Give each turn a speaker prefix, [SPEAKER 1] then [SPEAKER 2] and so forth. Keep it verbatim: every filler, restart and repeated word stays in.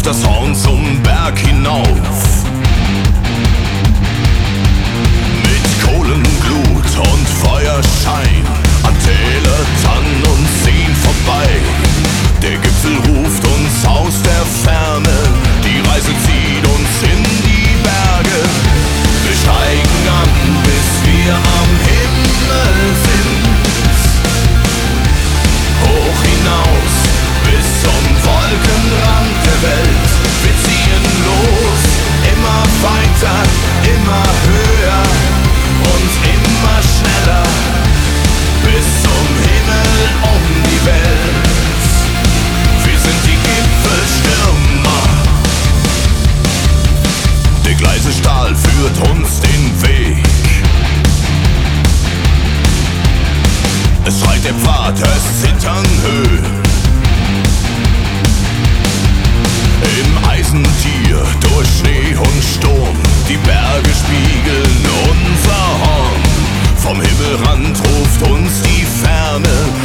[SPEAKER 1] auf das Horn zum Berg hinauf. Mit Kohlenglut und Feuerschein an Täler, Tannen und Seen vorbei. Der Gipfel ruft uns aus der Ferne, die Reise zieht uns in die Berge. Wir steigen an, bis wir am Himmel sind. Hoch hinaus, bis zum Wolkenrand der Welt. Wir ziehen los, immer weiter, immer höher und immer schneller, bis zum Himmel um die Welt. Wir sind die Gipfelstürmer. Der gleise Stahl führt uns den Weg. Es schreit der Pfad, es zittern Höhen. Im Eisentier durch Schnee und Sturm, die Berge spiegeln unser Horn. Vom Himmelrand ruft uns die Ferne,